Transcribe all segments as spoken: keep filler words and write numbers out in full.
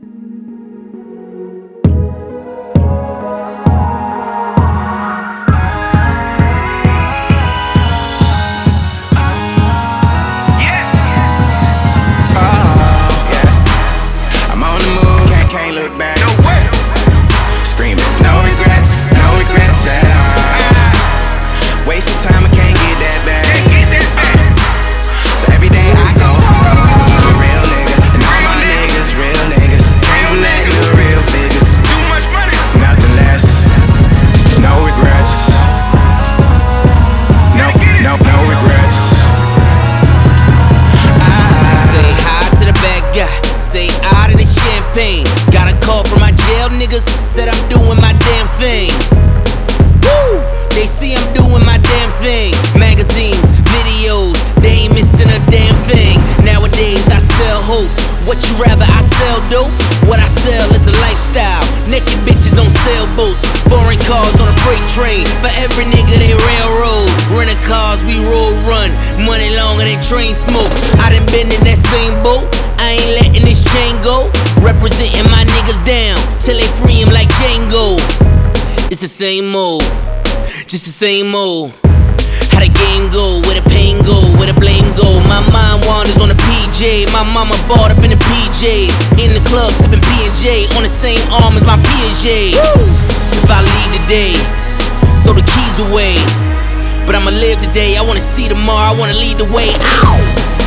Got a call from my jail niggas, said I'm doing my damn thing. Woo! They see I'm doing my damn thing. Magazines, videos, they ain't missing a damn thing. Nowadays I sell hope. What you rather, I sell dope? What I sell is a lifestyle. Naked bitches on sailboats, foreign cars on a freight train. For every nigga they railroad. Renting cars, we road run. Money longer than train smoke. I done been in that same boat. I ain't letting this chain go. Representing my niggas down till they free him like Django. It's the same old, just the same old. How the game go, where the pain go, where the blame go. My mind wanders on the P J. My mama bought up in the P Js. In the club sipping P and J, on the same arm as my P and J. If I leave today, throw the keys away. But I'ma live today, I wanna see tomorrow, I wanna lead the way. Ow!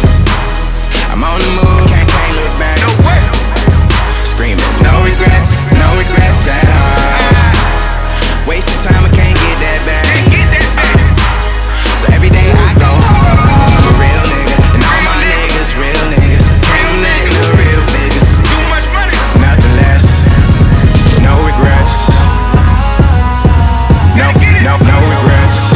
I'm on the move, can't, can't look back. No way. Screaming, no regrets, no regrets at all. Wasted time, I can't get that back. Uh, so every day I go home, I'm a real nigga, and all my niggas real niggas. Came from that little real figures. Too much money, nothing less. No regrets. No, no, no regrets.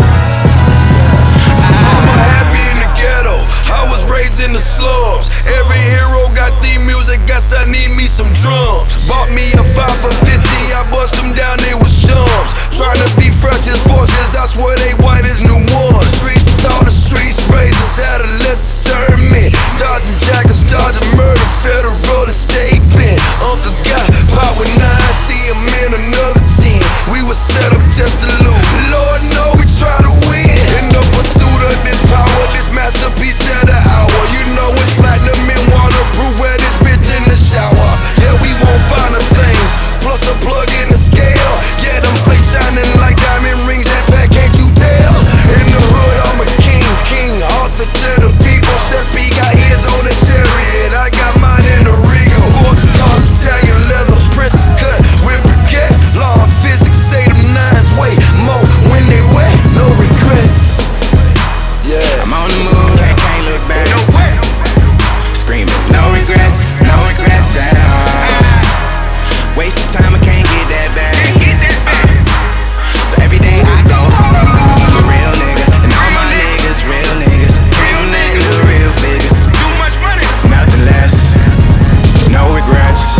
Mama had me in the ghetto, I was raised in the slums. Every hero got the music, guess I need me some drums. Bought me a five for fifty, I bust them down, they was jumps. Trying to be fresh as forces, I swear they white as new ones. Streets taught the streets, raisins, adolescents turn me. Dodging jackets, dodging murder, federal and state pen. Uncle got power with nine, see him in another ten. We was set up just to lose, Lord know we try to win. In the pursuit of this power, this masterpiece to the hour. You know it's platinum and waterproof, wear this bitch in the shower. Yeah, we won't find the things, plus a plug in the scale. Yeah, them flakes shining like diamond rings, that pack, can't you tell? In the hood, I'm a king, king, author to the people. Seppi got his on the chariot, I got mine in the Regal. Sports cars, Italian leather, princess cut with briquettes. Law and physics say them nines weigh more when they wet, no regrets. Yeah, I'm on the move, can't, can't look back. No way. Screaming, no regrets, no regrets at all. Wasted time, I can't get that back. Uh, so every day I go home, I'm a real nigga, and all my niggas real niggas. Came from that little real figures. Too much money, nothing less. No regrets.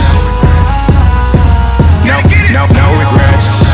No, no, no regrets.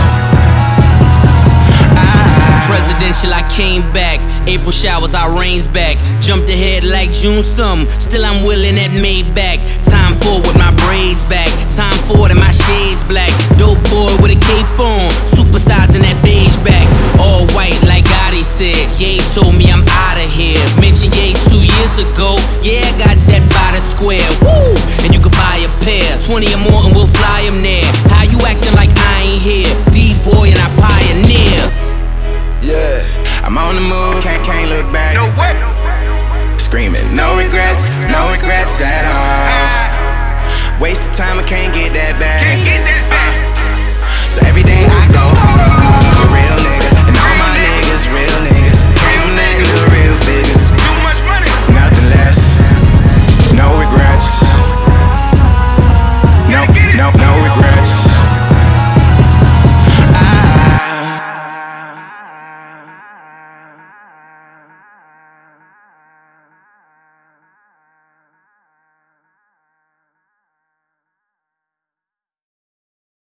Presidential, I came back. April showers, I rains back. Jumped ahead like June sum. Still I'm willing that Maybach. Time forward, my braids back. Time forward and my shades black. Dope boy with a cape on, supersizing that beige back. All white like Gotti said. Ye told me I'm out of here. Mentioned Ye two years ago. Yeah, I got that by the square. Woo! And you could buy a pair, twenty or more, and we'll fly them there. How you acting like I ain't here? D-boy and I pioneer. yeah. I'm on the move, can't, can't look back. No way. Screaming, no regrets, no regrets at all. Wasted time, I can't get that back. Uh, so every day I go